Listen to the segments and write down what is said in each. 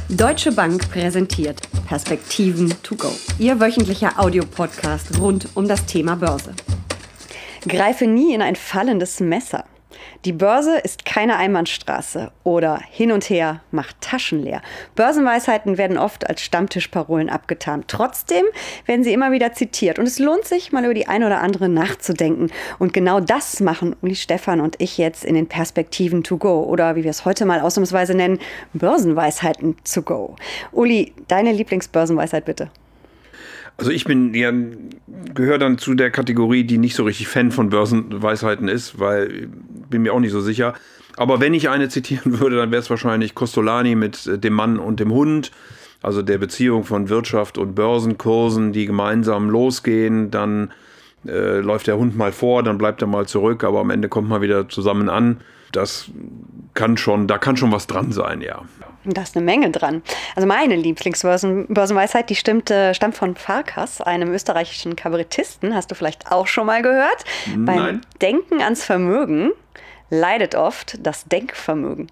Deutsche Bank präsentiert Perspektiven to go. Ihr wöchentlicher Audiopodcast rund um das Thema Börse. Greife nie in ein fallendes Messer. Die Börse ist keine Einbahnstraße oder hin und her macht Taschen leer. Börsenweisheiten werden oft als Stammtischparolen abgetan. Trotzdem werden sie immer wieder zitiert. Und es lohnt sich, mal über die eine oder andere nachzudenken. Und genau das machen Uli Stephan und ich jetzt in den Perspektiven to go. Oder wie wir es heute mal ausnahmsweise nennen, Börsenweisheiten to go. Uli, deine Lieblingsbörsenweisheit bitte. Also ich gehöre dann zu der Kategorie, die nicht so richtig Fan von Börsenweisheiten ist, weil bin mir auch nicht so sicher. Aber wenn ich eine zitieren würde, dann wäre es wahrscheinlich Kostolany mit dem Mann und dem Hund, also der Beziehung von Wirtschaft und Börsenkursen, die gemeinsam losgehen. Dann läuft der Hund mal vor, dann bleibt er mal zurück, aber am Ende kommt man wieder zusammen an. Da kann schon was dran sein, ja. Da ist eine Menge dran. Also meine Lieblingsbörsenweisheit, die stammt von Farkas, einem österreichischen Kabarettisten. Hast du vielleicht auch schon mal gehört? Nein. Beim Denken ans Vermögen leidet oft das Denkvermögen.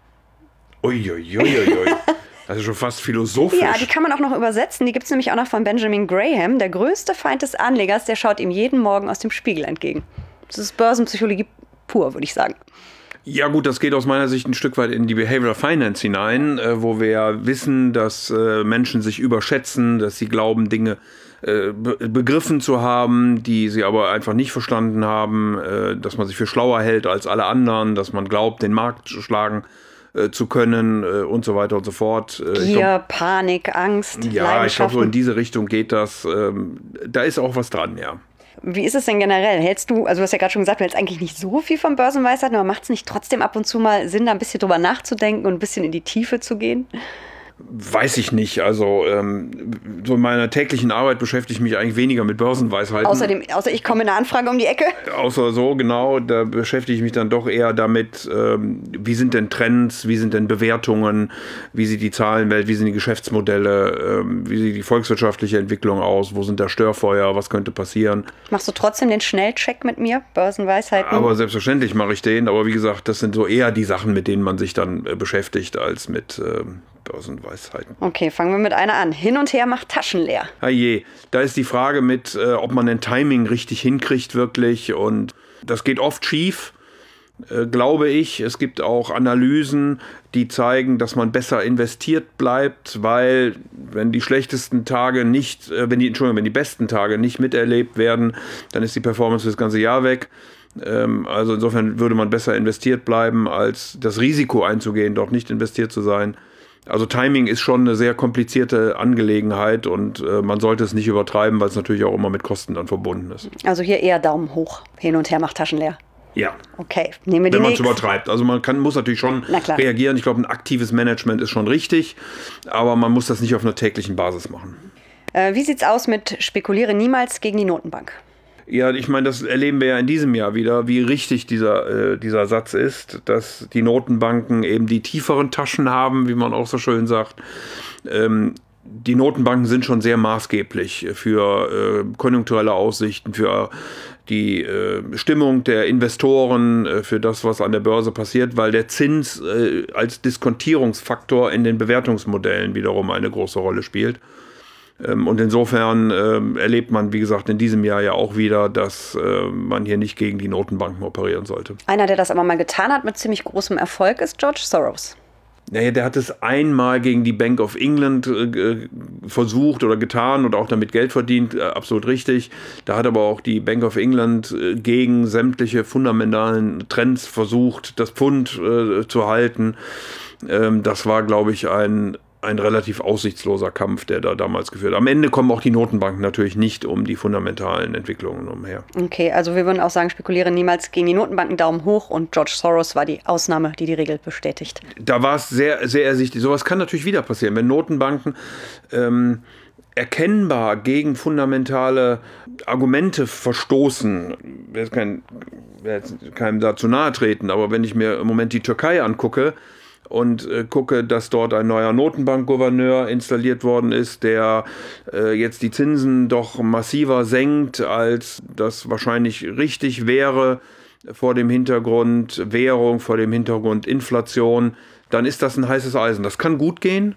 Uiuiuiui. Also schon fast philosophisch. Ja, die kann man auch noch übersetzen. Die gibt es nämlich auch noch von Benjamin Graham. Der größte Feind des Anlegers, der schaut ihm jeden Morgen aus dem Spiegel entgegen. Das ist Börsenpsychologie pur, würde ich sagen. Ja gut, das geht aus meiner Sicht ein Stück weit in die Behavioral Finance hinein, wo wir ja wissen, dass Menschen sich überschätzen, dass sie glauben, Dinge begriffen zu haben, die sie aber einfach nicht verstanden haben, dass man sich für schlauer hält als alle anderen, dass man glaubt, den Markt schlagen zu können und so weiter und so fort. Gier, Panik, Angst, ja, ich glaube, so in diese Richtung geht das. Da ist auch was dran, ja. Wie ist es denn generell? Hältst du, also du hast ja gerade schon gesagt, du hältst eigentlich nicht so viel von Börsenweisheiten, aber macht es nicht trotzdem ab und zu mal Sinn, da ein bisschen drüber nachzudenken und ein bisschen in die Tiefe zu gehen? Weiß ich nicht. Also so in meiner täglichen Arbeit beschäftige ich mich eigentlich weniger mit Börsenweisheiten. Außer ich komme in eine Anfrage um die Ecke. Außer so, genau. Da beschäftige ich mich dann doch eher damit, wie sind denn Trends, wie sind denn Bewertungen, wie sieht die Zahlenwelt, wie sind die Geschäftsmodelle, wie sieht die volkswirtschaftliche Entwicklung aus, wo sind da Störfeuer, was könnte passieren. Machst du trotzdem den Schnellcheck mit mir, Börsenweisheiten? Aber selbstverständlich mache ich den. Aber wie gesagt, das sind so eher die Sachen, mit denen man sich dann beschäftigt, als mit Börsenweisheiten. Okay, fangen wir mit einer an. Hin und her macht Taschen leer. Herrje, da ist die Frage mit, ob man ein Timing richtig hinkriegt wirklich. Und das geht oft schief, glaube ich. Es gibt auch Analysen, die zeigen, dass man besser investiert bleibt, weil wenn die besten Tage nicht miterlebt werden, dann ist die Performance für das ganze Jahr weg. Also insofern würde man besser investiert bleiben, als das Risiko einzugehen, dort nicht investiert zu sein. Also Timing ist schon eine sehr komplizierte Angelegenheit und man sollte es nicht übertreiben, weil es natürlich auch immer mit Kosten dann verbunden ist. Also hier eher Daumen hoch, hin und her macht Taschen leer. Ja. Okay, nehmen wir die Wenn man es nächste. übertreibt. Also man muss natürlich schon reagieren. Ich glaube, ein aktives Management ist schon richtig, aber man muss das nicht auf einer täglichen Basis machen. Wie sieht's aus mit spekuliere niemals gegen die Notenbank? Ja, ich meine, das erleben wir ja in diesem Jahr wieder, wie richtig dieser Satz ist, dass die Notenbanken eben die tieferen Taschen haben, wie man auch so schön sagt. Die Notenbanken sind schon sehr maßgeblich für konjunkturelle Aussichten, für die Stimmung der Investoren, für das, was an der Börse passiert, weil der Zins als Diskontierungsfaktor in den Bewertungsmodellen wiederum eine große Rolle spielt. Und insofern erlebt man, wie gesagt, in diesem Jahr ja auch wieder, dass man hier nicht gegen die Notenbanken operieren sollte. Einer, der das aber mal getan hat mit ziemlich großem Erfolg, ist George Soros. Naja, der hat es einmal gegen die Bank of England versucht oder getan und auch damit Geld verdient, absolut richtig. Da hat aber auch die Bank of England gegen sämtliche fundamentalen Trends versucht, das Pfund zu halten. Das war, glaube ich, ein relativ aussichtsloser Kampf, der da damals geführt hat. Am Ende kommen auch die Notenbanken natürlich nicht um die fundamentalen Entwicklungen umher. Okay, also wir würden auch sagen, spekuliere niemals gegen die Notenbanken, Daumen hoch, und George Soros war die Ausnahme, die Regel bestätigt. Da war es sehr, sehr ersichtlich. Sowas kann natürlich wieder passieren, wenn Notenbanken erkennbar gegen fundamentale Argumente verstoßen. Ich will jetzt keinem da zu nahe treten, aber wenn ich mir im Moment die Türkei angucke, und gucke, dass dort ein neuer Notenbankgouverneur installiert worden ist, der jetzt die Zinsen doch massiver senkt, als das wahrscheinlich richtig wäre vor dem Hintergrund Währung, vor dem Hintergrund Inflation, dann ist das ein heißes Eisen. Das kann gut gehen,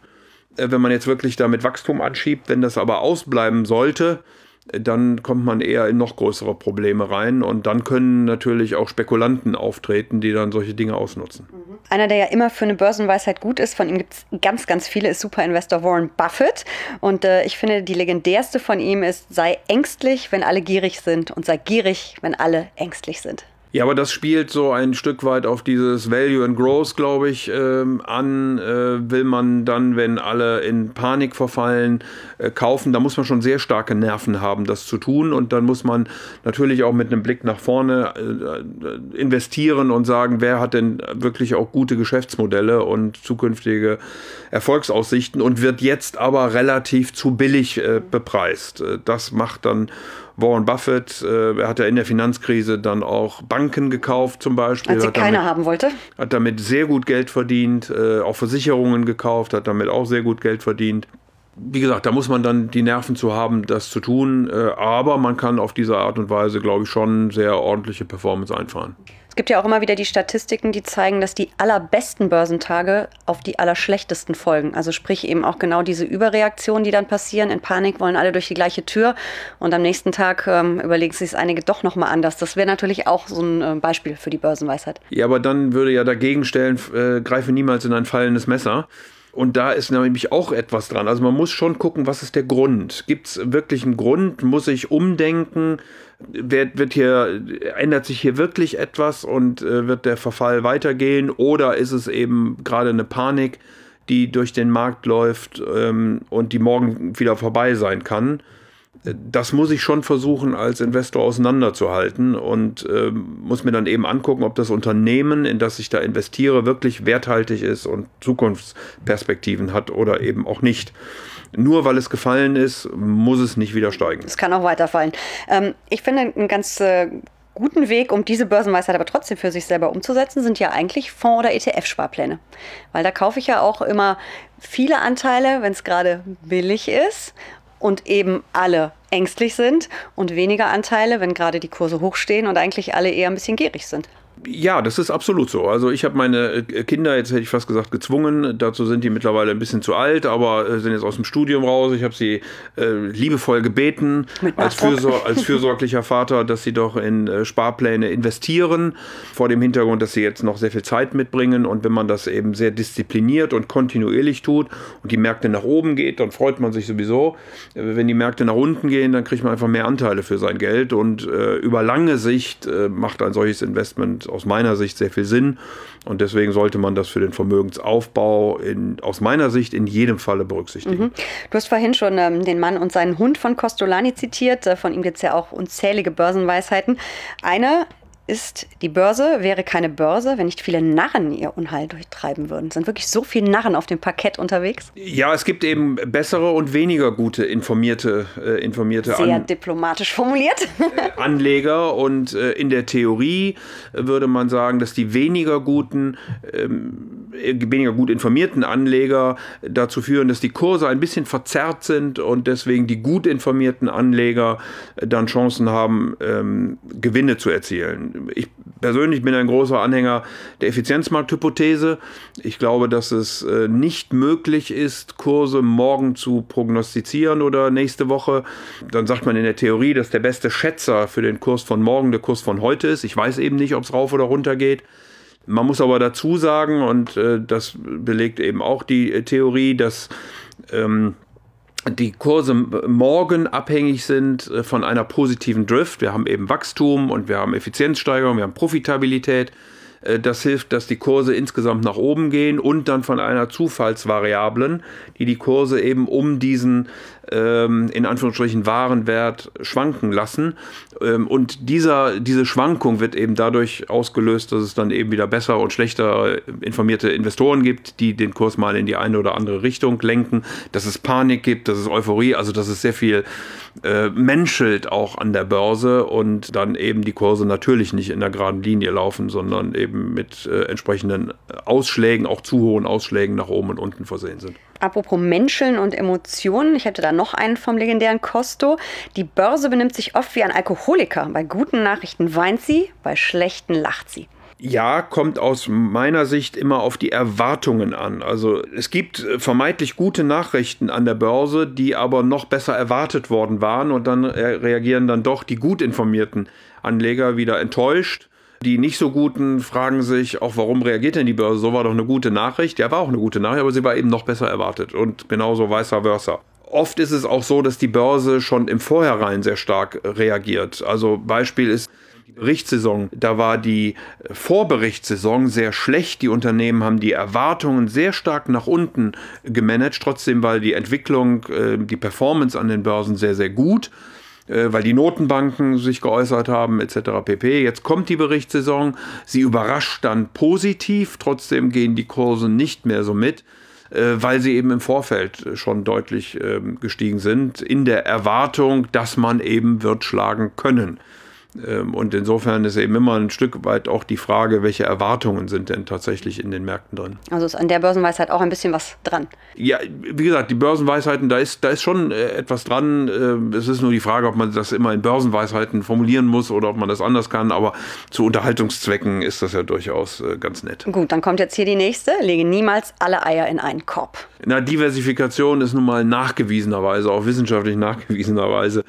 wenn man jetzt wirklich damit Wachstum anschiebt. Wenn das aber ausbleiben sollte, dann kommt man eher in noch größere Probleme rein und dann können natürlich auch Spekulanten auftreten, die dann solche Dinge ausnutzen. Einer, der ja immer für eine Börsenweisheit gut ist, von ihm gibt es ganz, ganz viele, ist Superinvestor Warren Buffett. Und ich finde, die legendärste von ihm ist, sei ängstlich, wenn alle gierig sind und sei gierig, wenn alle ängstlich sind. Ja, aber das spielt so ein Stück weit auf dieses Value and Growth, glaube ich, an. Will man dann, wenn alle in Panik verfallen, kaufen, da muss man schon sehr starke Nerven haben, das zu tun. Und dann muss man natürlich auch mit einem Blick nach vorne investieren und sagen, wer hat denn wirklich auch gute Geschäftsmodelle und zukünftige Erfolgsaussichten und wird jetzt aber relativ zu billig bepreist. Das macht dann Warren Buffett, er hat ja in der Finanzkrise dann auch Banken gekauft zum Beispiel. Als sie keiner haben wollte. Hat damit sehr gut Geld verdient, auch Versicherungen gekauft, hat damit auch sehr gut Geld verdient. Wie gesagt, da muss man dann die Nerven zu haben, das zu tun. Aber man kann auf diese Art und Weise, glaube ich, schon sehr ordentliche Performance einfahren. Es gibt ja auch immer wieder die Statistiken, die zeigen, dass die allerbesten Börsentage auf die allerschlechtesten folgen. Also sprich eben auch genau diese Überreaktionen, die dann passieren. In Panik wollen alle durch die gleiche Tür und am nächsten Tag überlegen sich einige doch nochmal anders. Das wäre natürlich auch so ein Beispiel für die Börsenweisheit. Ja, aber dann würde ja dagegen stellen, greife niemals in ein fallendes Messer. Und da ist nämlich auch etwas dran. Also man muss schon gucken, was ist der Grund? Gibt es wirklich einen Grund? Muss ich umdenken? Ändert sich hier wirklich etwas und wird der Verfall weitergehen? Oder ist es eben gerade eine Panik, die durch den Markt läuft und die morgen wieder vorbei sein kann? Das muss ich schon versuchen, als Investor auseinanderzuhalten und muss mir dann eben angucken, ob das Unternehmen, in das ich da investiere, wirklich werthaltig ist und Zukunftsperspektiven hat oder eben auch nicht. Nur weil es gefallen ist, muss es nicht wieder steigen. Es kann auch weiterfallen. Ich finde einen ganz guten Weg, um diese Börsenweisheit aber trotzdem für sich selber umzusetzen, sind ja eigentlich Fonds- oder ETF-Sparpläne. Weil da kaufe ich ja auch immer viele Anteile, wenn es gerade billig ist und eben alle ängstlich sind und weniger Anteile, wenn gerade die Kurse hochstehen und eigentlich alle eher ein bisschen gierig sind. Ja, das ist absolut so. Also ich habe meine Kinder, jetzt hätte ich fast gesagt, gezwungen. Dazu sind die mittlerweile ein bisschen zu alt, aber sind jetzt aus dem Studium raus. Ich habe sie liebevoll gebeten, als fürsorglicher Vater, dass sie doch in Sparpläne investieren, vor dem Hintergrund, dass sie jetzt noch sehr viel Zeit mitbringen. Und wenn man das eben sehr diszipliniert und kontinuierlich tut und die Märkte nach oben geht, dann freut man sich sowieso. Wenn die Märkte nach unten gehen, dann kriegt man einfach mehr Anteile für sein Geld. Und über lange Sicht macht ein solches Investment aus meiner Sicht sehr viel Sinn und deswegen sollte man das für den Vermögensaufbau aus meiner Sicht in jedem Falle berücksichtigen. Du hast vorhin schon den Mann und seinen Hund von Kostolany zitiert. Von ihm gibt es ja auch unzählige Börsenweisheiten. Eine ist, die Börse wäre keine Börse, wenn nicht viele Narren ihr Unheil durchtreiben würden. Es sind wirklich so viele Narren auf dem Parkett unterwegs? Ja, es gibt eben bessere und weniger gute informierte sehr diplomatisch formuliert. Anleger und in der Theorie würde man sagen, dass die weniger gut informierten Anleger dazu führen, dass die Kurse ein bisschen verzerrt sind und deswegen die gut informierten Anleger dann Chancen haben, Gewinne zu erzielen. Ich persönlich bin ein großer Anhänger der Effizienzmarkthypothese. Ich glaube, dass es nicht möglich ist, Kurse morgen zu prognostizieren oder nächste Woche. Dann sagt man in der Theorie, dass der beste Schätzer für den Kurs von morgen der Kurs von heute ist. Ich weiß eben nicht, ob es rauf oder runter geht. Man muss aber dazu sagen, und das belegt eben auch die Theorie, dass die Kurse morgen abhängig sind von einer positiven Drift. Wir haben eben Wachstum und wir haben Effizienzsteigerung, wir haben Profitabilität. Das hilft, dass die Kurse insgesamt nach oben gehen und dann von einer Zufallsvariablen, die Kurse eben um diesen in Anführungsstrichen Warenwert schwanken lassen. Und diese Schwankung wird eben dadurch ausgelöst, dass es dann eben wieder besser und schlechter informierte Investoren gibt, die den Kurs mal in die eine oder andere Richtung lenken, dass es Panik gibt, dass es Euphorie, also dass es sehr viel menschelt auch an der Börse und dann eben die Kurse natürlich nicht in der geraden Linie laufen, sondern eben mit entsprechenden Ausschlägen, auch zu hohen Ausschlägen nach oben und unten versehen sind. Apropos Menscheln und Emotionen, ich hätte da noch einen vom legendären Costo. Die Börse benimmt sich oft wie ein Alkoholiker. Bei guten Nachrichten weint sie, bei schlechten lacht sie. Ja, kommt aus meiner Sicht immer auf die Erwartungen an. Also es gibt vermeintlich gute Nachrichten an der Börse, die aber noch besser erwartet worden waren und dann reagieren dann doch die gut informierten Anleger wieder enttäuscht. Die nicht so guten fragen sich auch, warum reagiert denn die Börse? So war doch eine gute Nachricht. Ja, war auch eine gute Nachricht, aber sie war eben noch besser erwartet und genauso vice versa. Oft ist es auch so, dass die Börse schon im Vorhinein sehr stark reagiert. Also Beispiel ist die Berichtssaison. Da war die Vorberichtssaison sehr schlecht. Die Unternehmen haben die Erwartungen sehr stark nach unten gemanagt. Trotzdem war die Entwicklung, die Performance an den Börsen sehr, sehr gut, weil die Notenbanken sich geäußert haben etc. pp. Jetzt kommt die Berichtssaison. Sie überrascht dann positiv. Trotzdem gehen die Kurse nicht mehr so mit, weil sie eben im Vorfeld schon deutlich gestiegen sind, in der Erwartung, dass man eben wird schlagen können. Und insofern ist eben immer ein Stück weit auch die Frage, welche Erwartungen sind denn tatsächlich in den Märkten drin. Also ist an der Börsenweisheit auch ein bisschen was dran. Ja, wie gesagt, die Börsenweisheiten, da ist schon etwas dran. Es ist nur die Frage, ob man das immer in Börsenweisheiten formulieren muss oder ob man das anders kann. Aber zu Unterhaltungszwecken ist das ja durchaus ganz nett. Gut, dann kommt jetzt hier die nächste. Lege niemals alle Eier in einen Korb. Na, Diversifikation ist nun mal nachgewiesenerweise, auch wissenschaftlich nachgewiesenerweise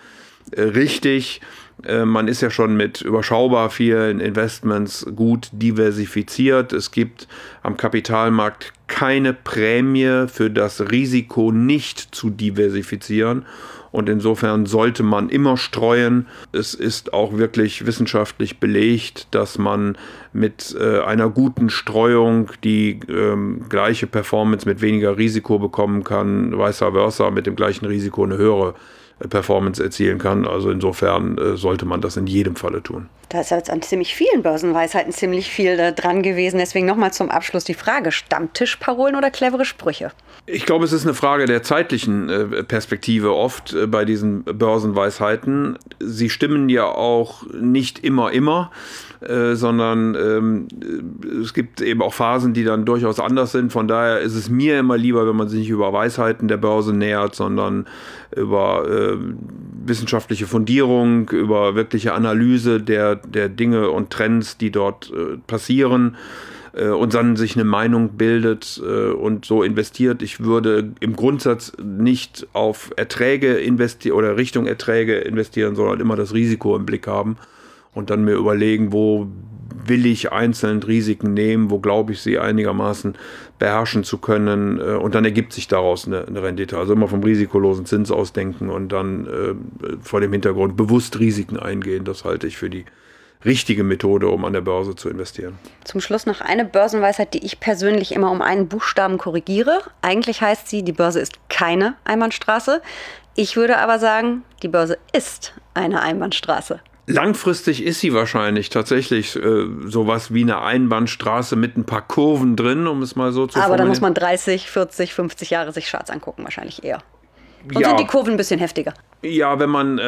richtig. Man ist ja schon mit überschaubar vielen Investments gut diversifiziert. Es gibt am Kapitalmarkt keine Prämie für das Risiko, nicht zu diversifizieren. Und insofern sollte man immer streuen. Es ist auch wirklich wissenschaftlich belegt, dass man mit einer guten Streuung die gleiche Performance mit weniger Risiko bekommen kann, vice versa, mit dem gleichen Risiko eine höhere Performance erzielen kann. Also insofern sollte man das in jedem Falle tun. Da ist jetzt an ziemlich vielen Börsenweisheiten ziemlich viel dran gewesen. Deswegen nochmal zum Abschluss die Frage, Stammtischparolen oder clevere Sprüche? Ich glaube, es ist eine Frage der zeitlichen Perspektive oft bei diesen Börsenweisheiten. Sie stimmen ja auch nicht immer, sondern es gibt eben auch Phasen, die dann durchaus anders sind. Von daher ist es mir immer lieber, wenn man sich nicht über Weisheiten der Börse nähert, sondern über wissenschaftliche Fundierung, über wirkliche Analyse der Dinge und Trends, die dort passieren, und dann sich eine Meinung bildet und so investiert. Ich würde im Grundsatz nicht auf Erträge investieren oder Richtung Erträge investieren, sondern immer das Risiko im Blick haben und dann mir überlegen, wo will ich einzeln Risiken nehmen, wo glaube ich sie einigermaßen beherrschen zu können, und dann ergibt sich daraus eine Rendite. Also immer vom risikolosen Zins ausdenken und dann vor dem Hintergrund bewusst Risiken eingehen. Das halte ich für die richtige Methode, um an der Börse zu investieren. Zum Schluss noch eine Börsenweisheit, die ich persönlich immer um einen Buchstaben korrigiere. Eigentlich heißt sie, die Börse ist keine Einbahnstraße. Ich würde aber sagen, die Börse ist eine Einbahnstraße. Langfristig ist sie wahrscheinlich tatsächlich sowas wie eine Einbahnstraße mit ein paar Kurven drin, um es mal so zu formulieren. Aber da muss man 30, 40, 50 Jahre sich Charts angucken, wahrscheinlich eher. Und ja, sind die Kurven ein bisschen heftiger? Ja, wenn man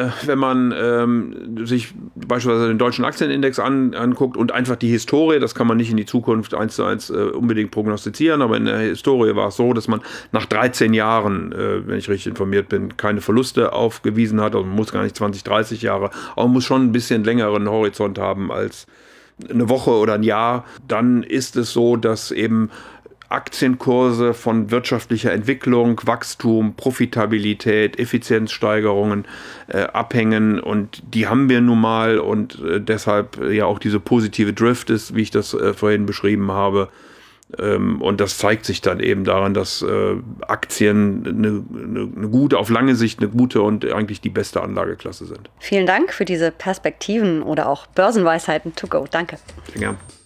sich beispielsweise den deutschen Aktienindex anguckt und einfach die Historie, das kann man nicht in die Zukunft 1:1 unbedingt prognostizieren, aber in der Historie war es so, dass man nach 13 Jahren, wenn ich richtig informiert bin, keine Verluste aufgewiesen hat. Also man muss gar nicht 20, 30 Jahre, aber man muss schon ein bisschen längeren Horizont haben als eine Woche oder ein Jahr. Dann ist es so, dass eben Aktienkurse von wirtschaftlicher Entwicklung, Wachstum, Profitabilität, Effizienzsteigerungen abhängen, und die haben wir nun mal, und deshalb ja auch diese positive Drift ist, wie ich das vorhin beschrieben habe. Und das zeigt sich dann eben daran, dass Aktien eine gute, auf lange Sicht eine gute und eigentlich die beste Anlageklasse sind. Vielen Dank für diese Perspektiven oder auch Börsenweisheiten to go. Danke. Sehr gern.